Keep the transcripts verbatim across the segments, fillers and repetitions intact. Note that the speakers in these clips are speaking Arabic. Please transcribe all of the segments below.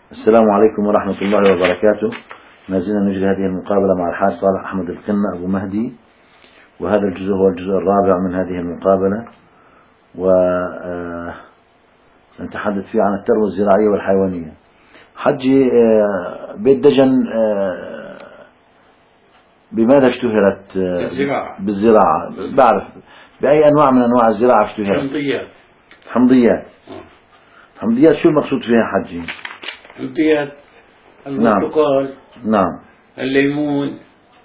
السلام عليكم ورحمة الله وبركاته. ما زلنا نجري هذه المقابلة مع الحاج صالح أحمد القنة أبو مهدي، وهذا الجزء هو الجزء الرابع من هذه المقابلة، ونتحدث فيه عن الثروة الزراعية والحيوانية. حجي، بيت دجن بماذا اشتهرت؟ بالزراعة. بالزراعة. بعرف بأي أنواع من أنواع الزراعة اشتهرت؟ حمضيات. حمضيات. آه. حمضيات شو المقصود فيها حجي؟ حمضيات البرتقال. نعم. الليمون.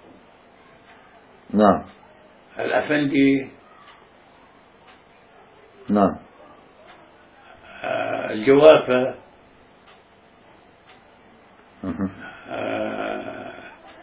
نعم. الأفندي. نعم. آه الجوافة. مه. آه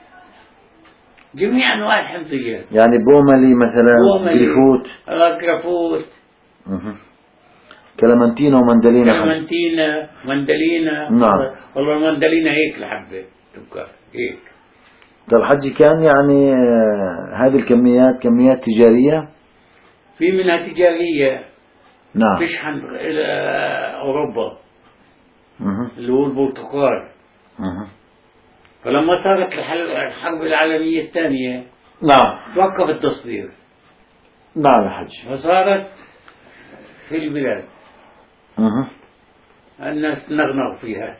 جميع أنواع الحمضيات. يعني بوملي مثلا، جريفوت. آه جرافوت. مه. كلامنتينا ومندلينا. كلامنتينا مندلينا. نعم. والله المندلينا هيك لحبة تبقى هيك. طيب حجي، كان يعني آه هذه الكميات كميات تجارية؟ في منها تجارية. نعم. تشحن إلى أوروبا. مه. اللي هو البرتقال. مه. فلما صارت الحرب العالمية الثانية نعم. توقف التصدير. نعم يا حجي. فصارت في البلاد. مه. الناس نغنغ فيها.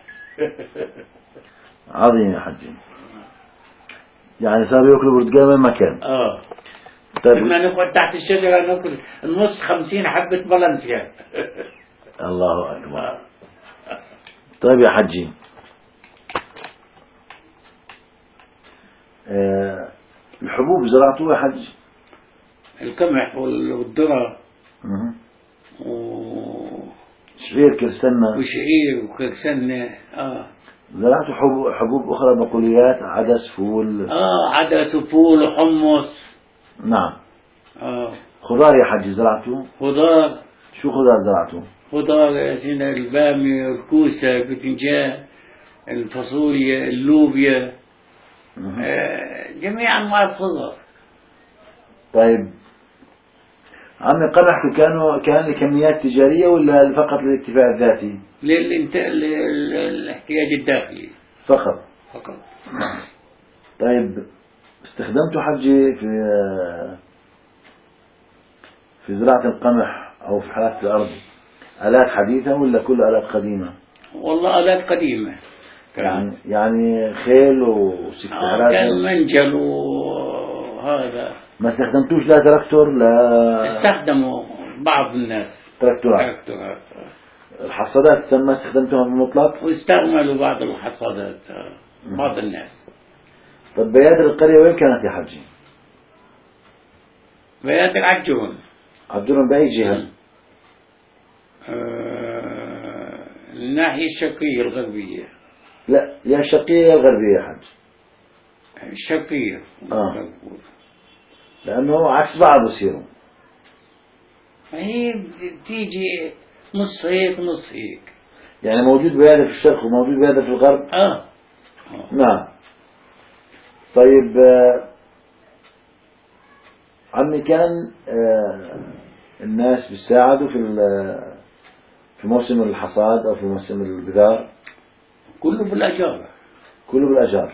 عظيم يا حجي. يعني صاروا ياكلوا برتقال من مكان. اه طيب. كنا نقعد تحت الشجرة ناكل النص خمسين حبة بلنسيا. الله أكبر. طيب يا حجي، أه الحبوب زرعتوها يا حج؟ القمح والذرة اها. و... شعير كرسنا. وشعير وكرسنة. اه زرعتوا حبوب, حبوب أخرى، بقوليات، عدس، فول؟ اه عدس وفول وحمص. نعم. اه خضار يا حجي زرعتوا؟ خضار. شو خضار زرعتوا؟ خضار يا سيدنا، البامية، الكوسة، الباذنجان، الفاصوليا، اللوبيا، آه جميع أنواع الخضار. طيب عمي، قمحكم كانوا كان لكميات تجارية ولا فقط للاكتفاء الذاتي؟ للانت... للاحتياج الداخلي فقط. فقط. طيب استخدمتوا حجي في في زراعة القمح أو في حرث الأرض آلات حديثة ولا كل آلات قديمة؟ والله آلات قديمة. يعني يعني خيل وسكتارات. آه كان منجل وهذا. ما استخدمتوش لا تراكتور لا؟ استخدموا بعض الناس تراكتورات. تراكتورات. الحصادات ما استخدمتوها بالمطلق؟ واستعملوا بعض الحصادات بعض الناس. طب بيادر القرية وين كانت يا حجي؟ بيادر عجون. عجون بأي جهة؟ آه الناحية الشرقية الغربية. لا، يا الشرقية يا الغربية يا حج. الشرقية. آه. لأنه عكس بعض بصيروا. هي بتيجي نص هيك نص هيك. يعني موجود بيادر في الشرق وموجود بيادر في الغرب؟ آه. آه. نعم. طيب آه عمي، كان آه الناس بيساعدوا في في موسم الحصاد أو في موسم البذار؟ كله بالأجار. كله بالأجار.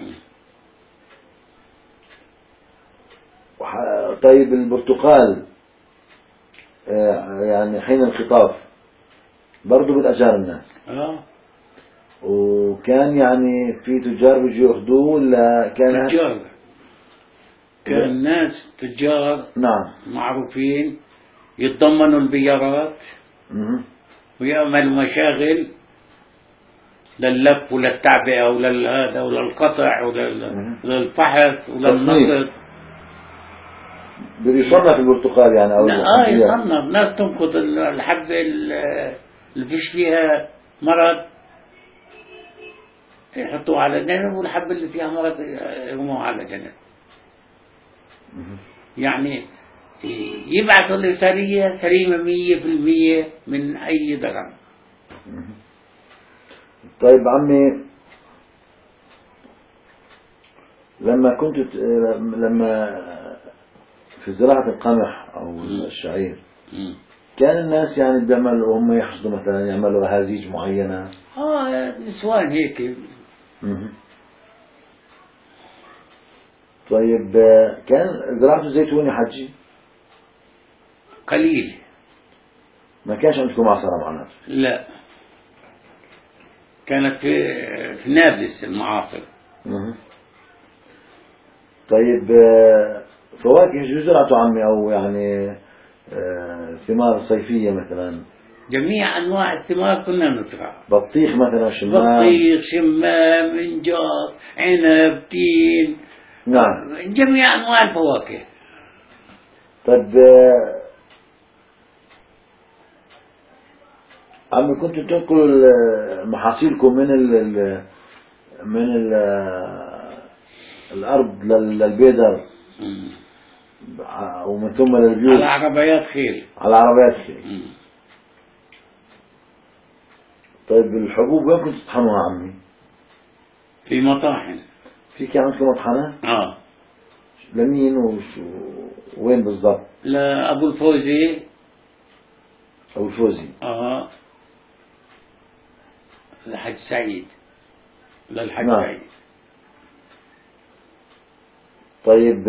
طيب البرتقال آه يعني حين الخطاف برضو بالأجار الناس؟ آه. وكان يعني في تجار بيجوا ياخذوه ولا كان تجار؟ كان ناس تجار. نعم. معروفين يتضمنوا البيارات. مه. ويعملوا مشاغل لللف وللتعبئة وللهذا وللقطع وللفحص وللنقد. بده يصنف البرتقال يعني او اه يصنف. ناس تنقد الحبة اللي فيش فيها مرض يحطوها على جنب، والحبة اللي فيها مرض يرموها على جنب. يعني يبعثوا الإرسالية سليمة مية في المية من أي ضرر. طيب عمي، لما كنت لما في زراعة القمح أو الشعير كان الناس يعني بيعملوا هم يحصدوا مثلا يعملوا أهازيج معينة. اه نسوان هيك. مه. طيب كان زراعة الزيتون يا حجي قليل. ما كانش عندكم عصارة معناته؟ لا، كانت في في نابلس المعاصر. مه. طيب فواكه شو زرعتوا عمي أو يعني ثمار صيفية مثلا؟ جميع أنواع الثمار كنا نزرع. بطيخ مثلا، شمام؟ بطيخ، شمام، انجار، عنب، تين. نعم. جميع أنواع الفواكه. طيب عمي كنتوا تنقلوا محاصيلكم من ال من ال الأرض للبيدر ومن ثم للبيوت على عربيات خيل. على عربيات خيل. طيب الحبوب وين كنتوا تطحنوها عمي؟ في مطاحن. في كان عندكم مطحنة؟ اه. لمين وش وين بالضبط؟ لأبو الفوزي. أبو الفوزي. اه. للحج سعيد. للحج نعم. سعيد. طيب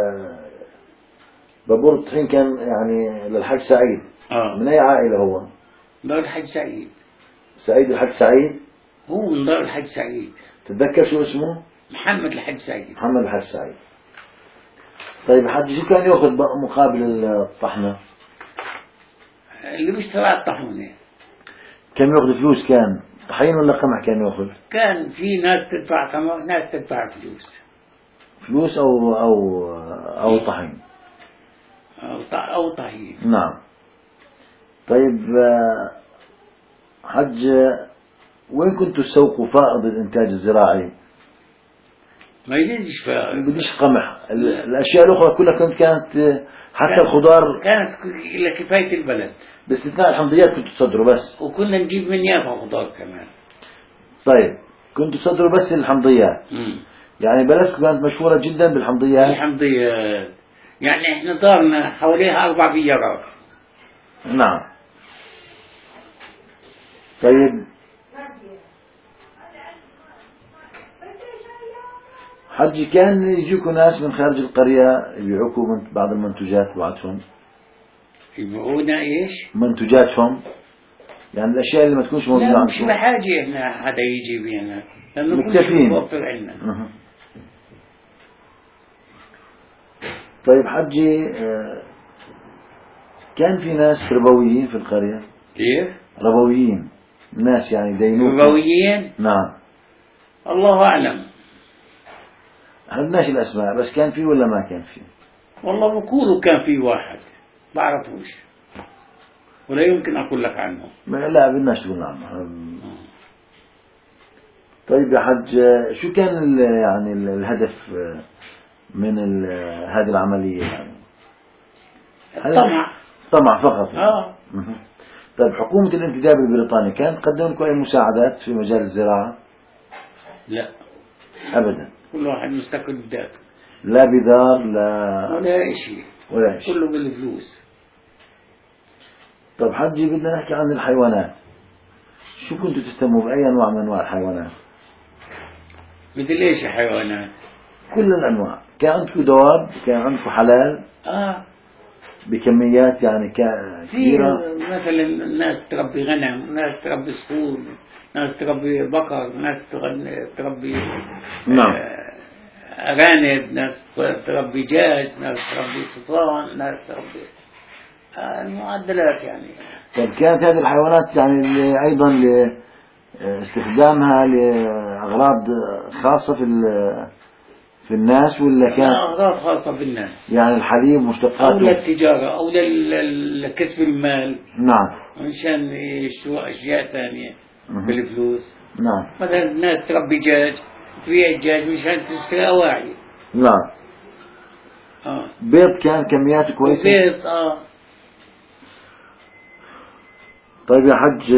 بابور الطحين كان يعني للحج سعيد. اه. من أي عائلة هو؟ دار الحج سعيد. سعيد الحج سعيد؟ هو من دار الحج سعيد. تتذكر شو اسمه؟ محمد الحج سعيد. محمد الحج سعيد. طيب حج شو كان يأخذ مقابل الطحنة؟ اللي بيشترى الطحونة. كم يأخذ فلوس؟ كان طحين ولا قمح كان يأخذ؟ كان في ناس تدفع قمح، ناس تدفع فلوس. فلوس أو أو أو طحين. أو أو طحين. نعم. طيب حج وين كنتوا تسوقوا فائض الإنتاج الزراعي؟ ما يجيش فائض. ما بديش قمح، الأشياء الأخرى كلها كانت كانت حتى كانت الخضار كانت لكفاية البلد باستثناء الحمضيات كنتوا تصدروا بس. وكنا نجيب من يافا خضار كمان. طيب كنتوا تصدروا بس الحمضيات. مم. يعني بلدكم كانت مشهورة جدا بالحمضيات. الحمضيات يعني احنا دارنا حواليها أربع بيارات. نعم. طيب حجي كان يجيكم ناس من خارج القرية يبيعوكم بعض المنتوجات تبعتهم؟ يبيعونا ايش؟ منتوجاتهم، يعني الأشياء اللي ما تكونش موجودة لا عندكم. مش بحاجة احنا حدا يجي بينا لأنه مكتفين. متوفر عندنا. طيب حجي كان في ناس ربويين في القرية؟ كيف؟ ربويين، ناس يعني دينوك. ربويين؟ نعم. الله أعلم. عندناش الأسماء، بس كان في ولا ما كان في؟ والله بقولوا كان في واحد بعرفوش ولا يمكن أقول لك عنه. لا بدناش تقول عنه. طيب يا حج شو كان ال يعني ال الهدف من ال هذه العملية يعني؟ الطمع. طمع فقط. آه. طيب حكومة الانتداب البريطاني كانت تقدم لكم أي مساعدات في مجال الزراعة؟ لا أبدا. كل واحد مستقل بذاته. لا بذار لا ولا شيء. ولا شيء. كله بالفلوس. طيب حجي بدنا نحكي عن الحيوانات. شو كنتوا تهتموا بأي أنواع من أنواع الحيوانات؟ مثل ايش الحيوانات؟ كل الأنواع. كان عندكم دواب؟ كان عندكم حلال؟ اه بكميات يعني كبيرة؟ في مثلا ناس تربي غنم، ناس تربي صقور، ناس تربي بقر، ناس تربي نعم. أرانب، ناس تربي جاج، ناس تربي حصان، ناس تربي المعدلات يعني. طيب كانت هذه الحيوانات يعني أيضا لاستخدامها لأغراض خاصة في في الناس ولا كانت أغراض خاصة بالناس؟ يعني الحليب مشتقاته أو للتجارة أو لكسب المال. نعم. عشان يشتروا أشياء ثانية بالفلوس. نعم. مثلا الناس تربي دجاج، تبيع الدجاج مشان تشتري أواعي. نعم. آه. بيض كان كمياته كويسة؟ بيض آه. طيب يا حج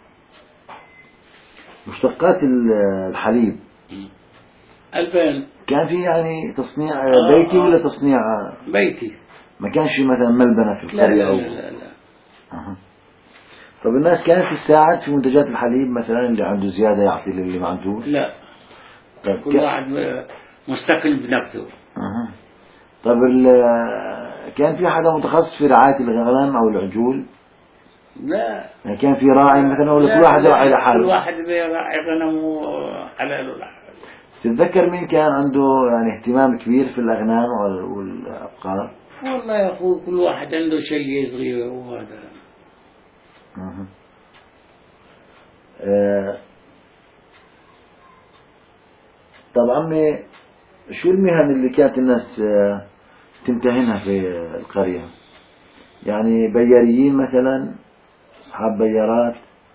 مشتقات الحليب ألبان كان في يعني تصنيع آه بيتي آه. ولا تصنيع بيتي؟ ما كانش مثلا ملبنة في لا القرية؟ لا أو لا لا, لا. أه. طب الناس كانت تساعد في منتجات الحليب مثلا، اللي عنده زيادة يعطي للي ما عندوش؟ لا، طيب كل ك... واحد مستقل بنفسه. أه. طب ال... كان في حدا متخصص في رعاية الغنم أو العجول؟ لا يعني كان في راعي مثلا، ولا كل لا واحد يراعي لا، كل لحاله؟ واحد بيراعي غنمه حلال ولا حلال. تتذكر مين كان عنده يعني اهتمام كبير في الأغنام وال- والأبقار؟ والله يا أخوي كل واحد عنده شيء صغير وهذا. أه. أه. طب عمي، شو المهن اللي كانت الناس آه، تمتهنها في القرية؟ يعني بياريين مثلا، أصحاب بيارات؟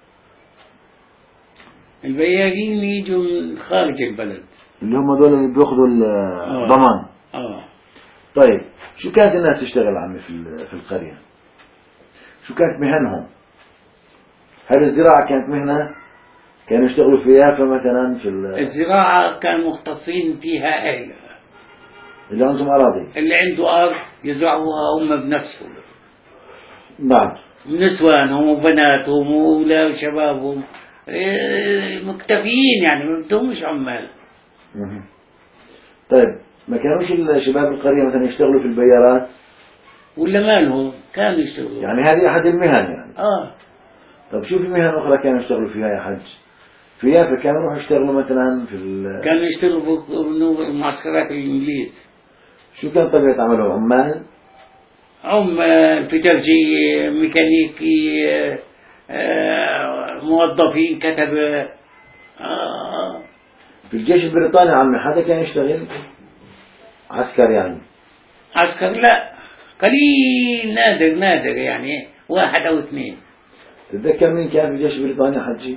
البياعين يجوا من خارج البلد. اللي هم دول اللي بياخذوا اه الضمان. اه. طيب شو كانت الناس تشتغل عمي في ال- في القرية؟ شو كانت مهنهم؟ هل الزراعة كانت مهنة؟ كانوا يشتغلوا في يافا مثلا في ال- الزراعة كان مختصين فيها أهل، اللي عندهم أراضي؟ اللي عنده أرض يزرعوها هم بنفسهم، نعم. نسوانهم وبناتهم وأولاد وشبابهم، إيه، مكتفيين يعني ما بدهمش عمال. مه. طيب ما كانوش الشباب القرية مثلا يشتغلوا في البيارات؟ ولا مالهم كانوا يشتغلوا. يعني هذه أحد المهن يعني. اه. طب شو في مهن أخرى كانوا يشتغلوا فيها يا حج؟ في يافا كانوا يروحوا يشتغلوا مثلا في ال... كانوا يشتغلوا في معسكرات الإنجليز. شو كان طبيعة عملهم؟ عمال؟ عمال، فترجية، ميكانيكي، آه، موظفين، كتبة. آه. في الجيش البريطاني عمي حدا كان يشتغل عسكر يعني؟ عسكر لا، قليل، نادر نادر يعني، واحد أو اثنين. تتذكر مين كان في الجيش البريطاني حجي؟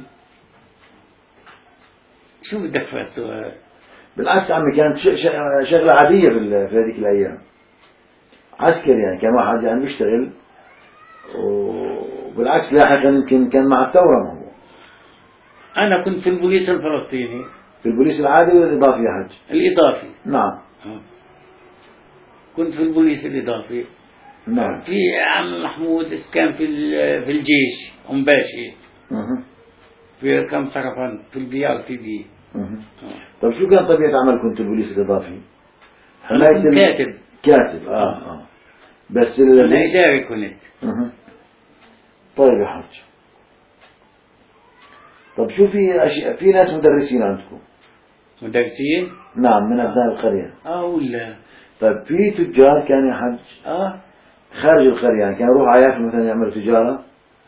شو بدك في السؤال؟ بالعكس عمي كانت ش- ش- شغلة عادية في ال- في هذيك الأيام. عسكر يعني، كان واحد يعني بيشتغل، وبالعكس لاحقا يمكن كان مع الثورة. ما هو أنا كنت في البوليس الفلسطيني في البوليس العادي ولا الإضافي يا حج؟ الإضافي. نعم. آه. كنت في البوليس الإضافي. نعم. في عم محمود كان في ال- في الجيش أم باشي، مه. في كم سرفان في البيار في دي. مه. طب شو كان طبيعة عملكم في البوليس الإضافي؟ أنا كنت ال- كاتب. كاتب. آه آه. بس ال... أنا إداري كنت. مه. طيب يا حج، طب شو في أشياء، في ناس مدرسين عندكم؟ مدرسين؟ نعم، من أبناء القرية. آه ولا. طيب في تجار كان يا حج آه. خارج القرية، يعني كانوا يروحوا على يافا مثلا يعملوا تجارة؟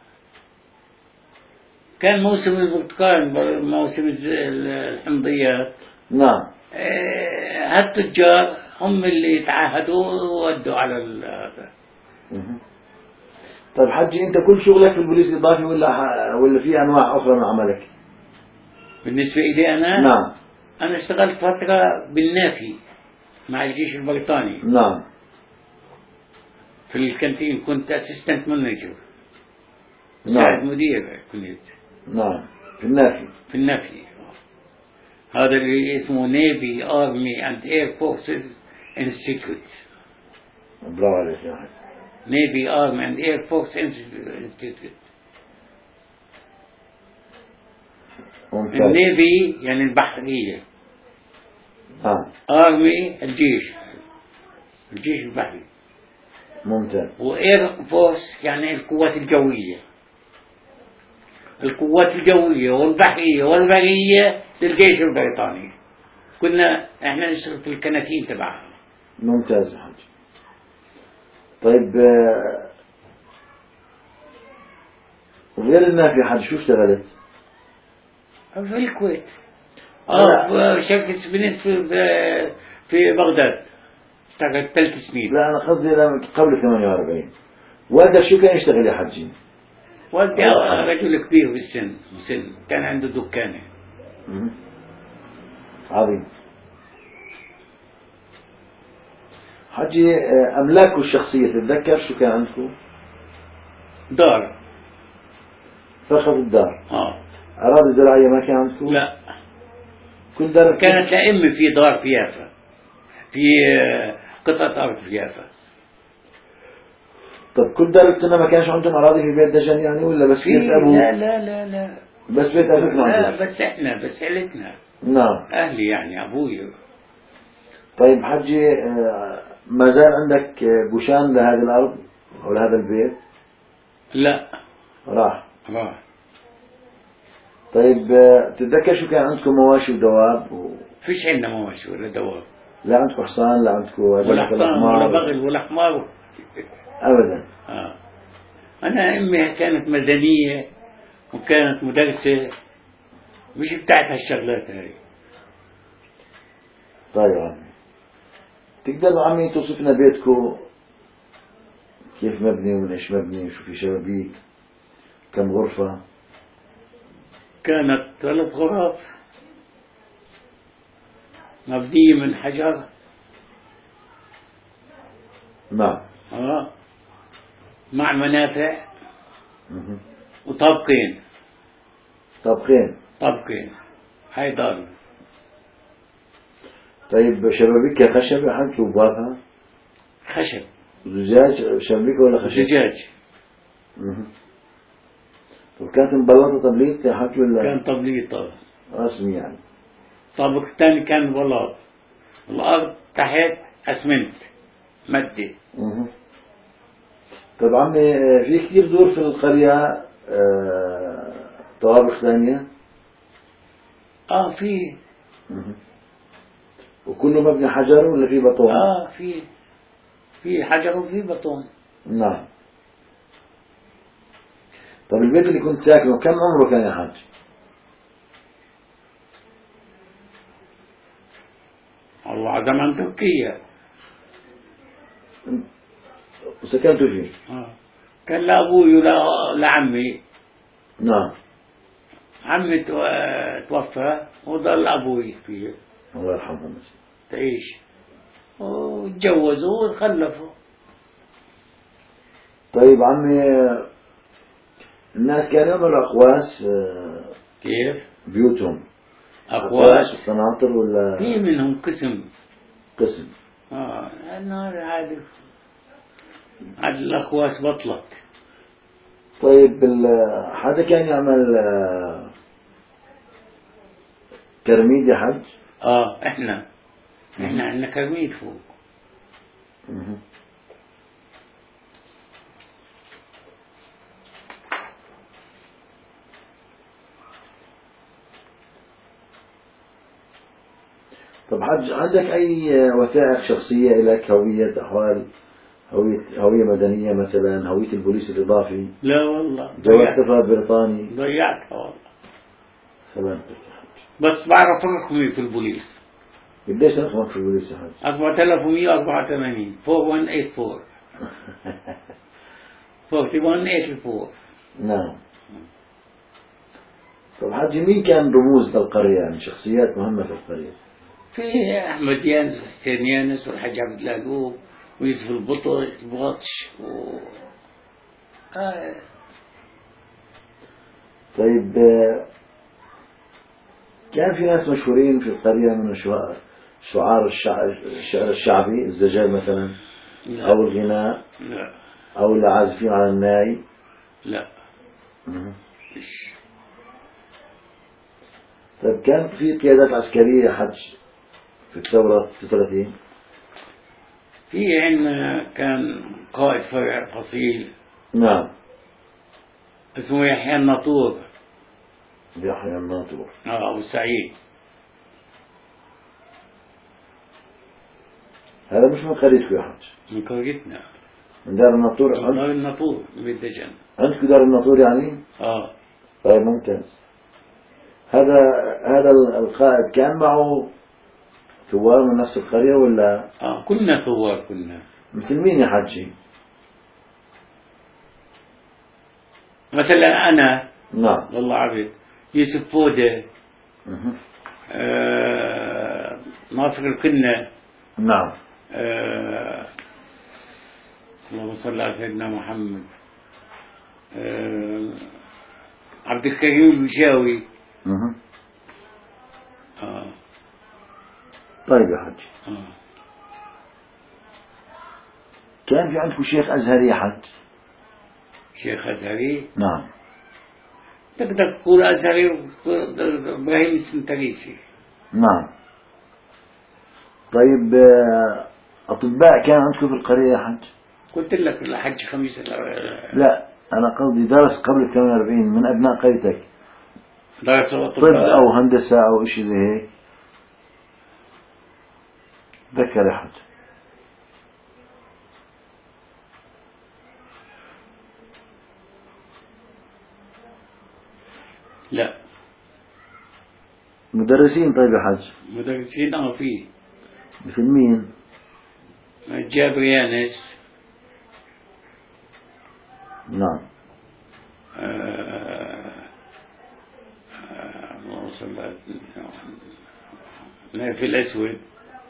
كان موسم البرتقال، موسم الز- الحمضيات. نعم. آه، هالتجار هم اللي يتعاهدوا وودوا على ال- هذا. مه. طيب حجي، أنت كل شغلك في البوليس الإضافي ولا ح- ولا في أنواع أخرى من عملك؟ بالنسبة إلي أنا، نعم. أنا اشتغلت فترة بالنافي مع الجيش البريطاني نعم. في الكانتين، كنت أسيستنت مانجر، مساعد نعم. مدير كنت نعم في النافي. في النفي. هذا اللي اسمه نيفي ارمي اند اير فورسز انستيتيوت. برافو عليك يا حج. نيفي ارمي اند اير فورس انستيتيوت. ممتاز. النيفي يعني البحرية، نعم. ارمي الجيش، الجيش البحري، ممتاز. واير فورس يعني القوات الجوية. القوات الجوية والبحرية والبرية للجيش البريطاني. كنا احنا نشتغل في الكناتين تبعها. ممتاز يا حج. طيب آه، غير النافي حج شو اشتغلت؟ في الكويت. اه في شركة بنت في في بغداد، اشتغلت ثلاث سنين. لا أنا قصدي لما قبل ثمانية وأربعين. والدك شو كان يشتغل يا حجي؟ والدي رجل كبير بالسن، مسن، كان عنده دكانة. مم. عظيم. حجي آه، أملاكه الشخصية تتذكر شو كان عندكم؟ دار. فقط الدار. اه. أراضي زراعية ما كان عندكم؟ لا، كل دار كانت لأمي في دار في يافا، في آه، قطعة أرض في يافا. طب كل دارتنا ما كانش عندهم أراضي في بيت دجن يعني ولا بس في بيت أبوه؟ لا لا لا لا بس بيت أبوك ما لا عندهم؟ بس احنا بس عيلتنا نعم. اهلي يعني ابوي. طيب حجي آه، ما زال عندك آه، بوشان لهذه الأرض أو لهذا البيت؟ لا راح. راح. طيب آه، تتذكر شو كان عندكم مواشي ودواب و... فيش عندنا مواشي ولا دواب لا عندكم حصان لا عندكم ولا جمعة حصان ولا الأحمار بغل ولا حمار. أبدا. آه. أنا أمي كانت مدنية وكانت مدرسة مش بتاعت هالشغلات هاي. طيب عمي تقدر عمي توصف لنا بيتكم كيف مبني ومن ايش مبني شو في شبابيك كم غرفة؟ كانت ثلاث غرف مبنية من حجر. نعم. آه. مع منافع مه. وطابقين. طابقين. طابقين هاي دار. طيب شبابيك خشب يا حاج وبابها؟ خشب. زجاج شبابيك ولا خشب؟ زجاج. مه. طب كانت مبلطة تبليط يا حاج ولا؟ كان تبليط رسمي يعني. الطابق الثاني كان بلاط. الأرض تحت أسمنت مادي. مه. طب عمي في كثير دور في القرية آه، طوابق ثانية؟ اه في. مه. وكله مبني حجر ولا في بطون؟ اه في في حجر وفي بطون. نعم. طب البيت اللي كنت ساكنه كم عمره كان يا حاج؟ الله زمان تركيا. وسكنتوا فيه؟ آه. كان لأبوي ولا لعمي. نعم. عمي تو- توفى وضل أبوي فيه الله يرحمه. تعيش وتجوزوا وخلفوا. طيب عمي الناس كانوا يعملوا أقواس آه، كيف؟ بيوتهم أقواس الصناطر ولا في منهم قسم. قسم؟ اه النهار عاد عاد الأقواس بطلت. طيب ال- حدا كان يعمل آه، كرميد يا حج؟ اه احنا احنا عندنا كرميد فوق. مه. طب حج عندك أي وثائق شخصية لك هوية أحوال هوية هوية مدنية مثلا هوية البوليس الإضافي لا والله جواز ضيعت سفر بريطاني؟ ضيعتها والله. سلامتك يا حج. بس بعرف رقمي في البوليس. قديش رقمك في البوليس يا حج؟ أربعة آلاف ومئة وأربعة وثمانين فور وان ايت فور فور وان ايت فور. نعم. طب حجي مين كان رموز القرية يعني شخصيات مهمة في القرية؟ في أحمد يانس حسين يانس والحاج عبد اللاقوب ويوسف البطش البطش و... آه. طيب آه، كان في ناس مشهورين في القرية من الشعراء شعار الشعر, الشعر الشعبي الزجاج مثلا لا. أو الغناء لا أو العازفين على الناي؟ لا مه. مش. طيب كان في قيادات عسكرية حج في الثورة ستة وثلاثين؟ في عندنا كان قائد فرع فصيل نعم. اسمه يحيى الناطور. يحيى الناطور. اه أبو سعيد. هذا مش من قريتكم يا حج؟ من قريتنا. من دار الناطور؟ من دار الناطور بالدجن. عندكم دار الناطور يعني؟ اه طيب ممتاز. هذا هذا القائد كان معه ثوار من نفس القرية ولا؟ اه كنا ثوار كنا. مثل مين يا حجي؟ مثلا أنا نعم. والله عبد يوسف فودة. مه. آه ناصر القنة. نعم. آه اللهم صل على سيدنا محمد. آه عبد الكريم البشاوي. مه. آه. طيب يا حج آه. كان في عندكم شيخ أزهري يا حج؟ شيخ أزهري. نعم. تقدر تقول أزهري إبراهيم السنتريسي. نعم. طيب آه، أطباء كان عندكم في القرية يا حج؟ قلت لك الحج خميس. لا أنا قصدي درس قبل ثمانية وأربعين من أبناء قريتك درسوا طب أو هندسة أو إشي زي هيك؟ ذكر يا حج. لا. مدرسين طيب يا حج؟ مدرسين أو فيه مثل مين؟ جابر يانس. نعم. نايف الأسود،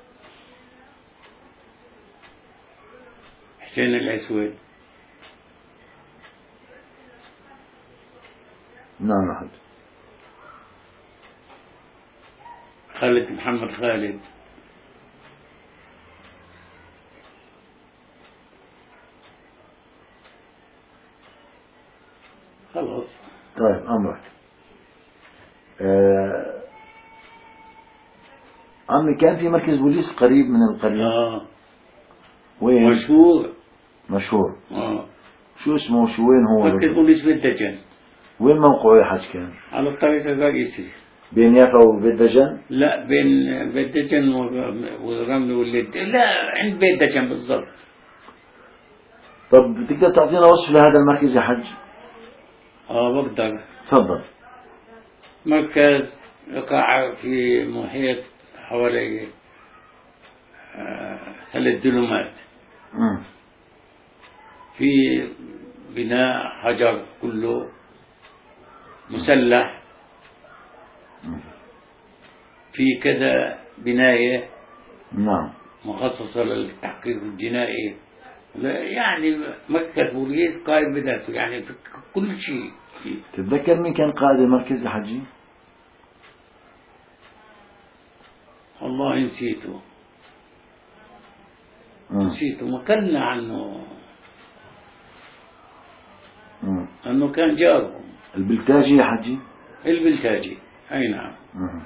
حسين الأسود. نعم يا حج. خالد محمد خالد. خلاص. طيب أمرك. آه عمي كان في مركز بوليس قريب من القرية. آه. وين؟ مشهور. مشهور. آه. شو اسمه شو وين هو؟ مركز بوليس بيت دجن. وين موقعه يا حج كان؟ على الطريق الرئيسي. بين يافا وبيت دجن؟ لا بين بيت دجن والرمل واللد، لا عند بيت دجن بالضبط. طب تقدر تعطينا وصف لهذا المركز يا حج؟ اه بقدر. تفضل. مركز يقع في محيط حوالي آه ثلاث دلومات. مم. في بناء حجر كله مسلح. مم. في كذا بناية نعم. مخصصة للتحقيق الجنائي. يعني مركز بوليس قائم بذاته، يعني في كل شيء. تتذكر مين كان قائد المركز يا حجي؟ والله نسيته. مم. نسيته ما كلنا عنه. مم. أنه كان جارهم. البلتاجي يا حجي؟ البلتاجي. أي نعم. مم.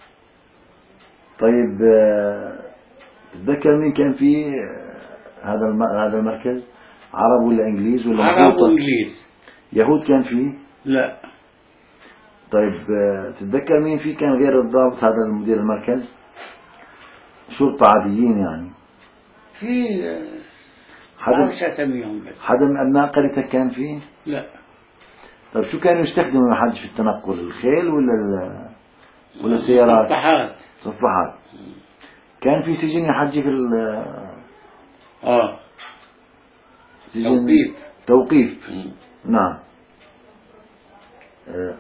طيب آه، تتذكر مين كان في هذا الم... هذا المركز؟ عرب ولا انجليز ولا عرب مخلوطة؟ وانجليز. يهود كان فيه؟ لا. طيب آه، تتذكر مين فيه كان غير الضابط هذا المدير المركز؟ شرطة عاديين يعني. في حدا بعرفش اسميهم بس. حدا من ابناء قريتك كان فيه؟ لا. طيب شو كانوا يستخدموا يا حج في التنقل؟ الخيل ولا ال... ولا السيارات؟ صفحات. صفحات. كان في سجن يا حجي في ال اه سجن توقيف. توقيف. مم. نعم. آه.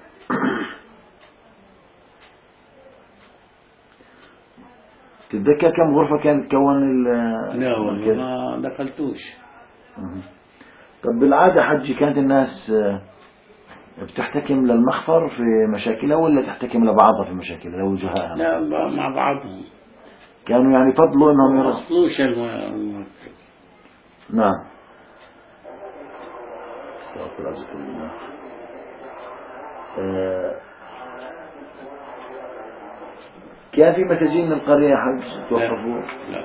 تتذكر كم غرفة كان تكون ال لا والله ما دخلتوش. مم. طب بالعادة حجي كانت الناس آه، بتحتكم للمخفر في مشاكلها ولا تحتكم لبعضها في مشاكلها لوجهائها؟ لا مع بعضهم. كانوا يعني فضلوا انهم ما يرسلوا. وصلوش المركز. نعم. استغفر استغفر الله. آه. كان في مساجين من القرية يا حج توقفوا؟ لا.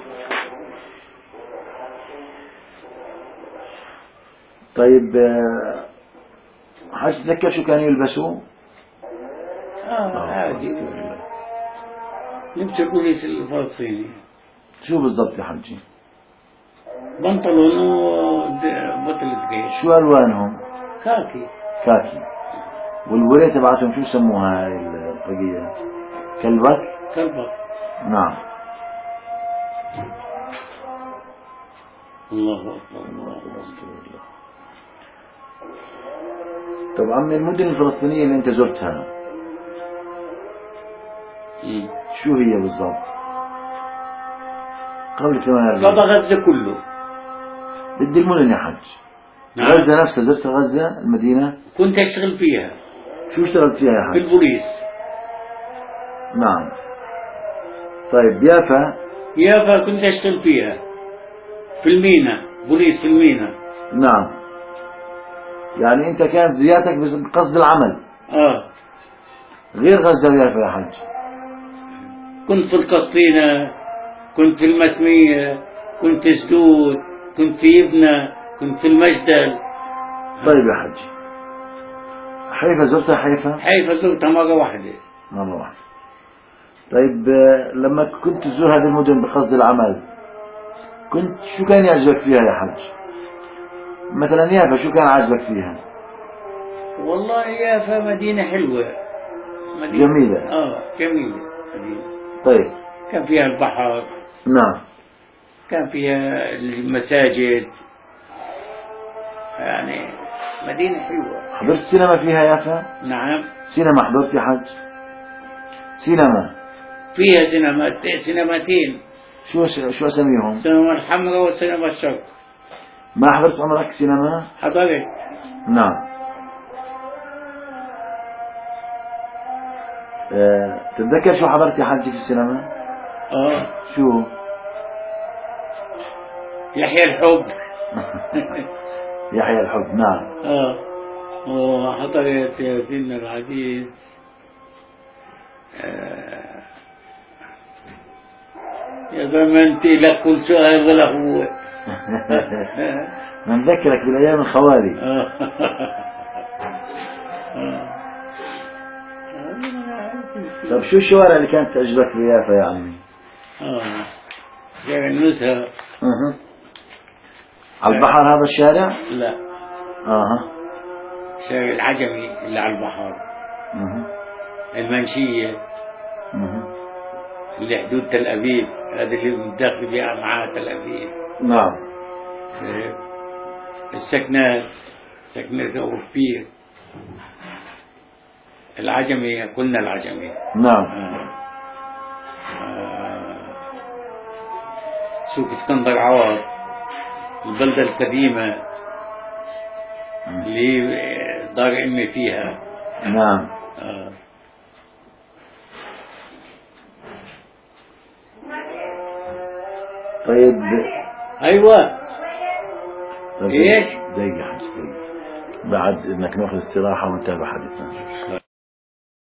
طيب آه، حج تذكر شو كانوا يلبسوا؟ اه عادي. لبس البوليس الفلسطيني. شو بالضبط يا حجي؟ بنطلون وبطلة جيش. شو ألوانهم؟ خاكي. كاكي. والولاية تبعتهم شو سموها هاي الطاقية؟ كلبك؟ كلبك. نعم. الله أكبر الله أكبر. طب عمي المدن الفلسطينية اللي أنت زرتها مم. شو هي بالضبط؟ قبل ثمانية قضى غزة كله. بدي المدن يا حج. نعم. غزة نفسها زرت غزة المدينة؟ كنت أشتغل فيها. شو اشتغلت فيها يا حج؟ بالبوليس. نعم. طيب يافا؟ يافا كنت أشتغل فيها في المينا، بوليس في المينا. نعم. يعني أنت كانت زيارتك بقصد العمل اه غير غزة يافا يا حج. كنت في القصينة، كنت في المسمية، كنت في سدود، كنت في يبنى، كنت في المجدل. طيب يا حج، حيفا زرتها؟ حيفا حيفا زرتها مرة واحدة. مرة واحدة. طيب آه، لما كنت تزور هذه المدن بقصد العمل كنت شو كان يعجبك فيها يا حج؟ مثلا يافا شو كان عاجبك فيها؟ والله يافا مدينة حلوة، مدينة جميلة. اه جميلة مدينة. طيب. كان فيها البحر، نعم. كان فيها المساجد، يعني مدينة حلوة. حضرت سينما فيها يافا؟ نعم. سينما حضرت يا حج؟ سينما فيها سينمات، سينماتين. شو شو اسميهم؟ السينما الحمراء والسينما الشرق. ما حضرت عمرك سينما؟ حضرت. نعم. أه تتذكر شو حضرت يا حج في السينما؟ اه شو؟ يحيى الحب. يحيى الحب. نعم. اه وحضرت ياسين العزيز. آه. يا زمنتي لك كل سؤال ولا هو. نذكرك بالايام الخوالي. آه. آه. طيب شو الشوارع اللي كانت تعجبك في يافا يا عمي؟ اه شارع النزهة. اها. على البحر هذا الشارع؟ لا. اها. شارع العجمي اللي على البحر. اها. المنشية. اها. اللي حدود تل أبيب، هذا اللي متداخل بها معاه تل أبيب. نعم. السكنات، سكنات أبو كبير. العجمي، قلنا العجمي. نعم. آه. آه. سوق اسكندر عوض، البلدة القديمة اللي دار أمي فيها. نعم. آه. طيب. أيوة. طيب إيش؟ دقيقة حج دقيقة بعد انك ناخذ استراحة ونتابع حديثنا.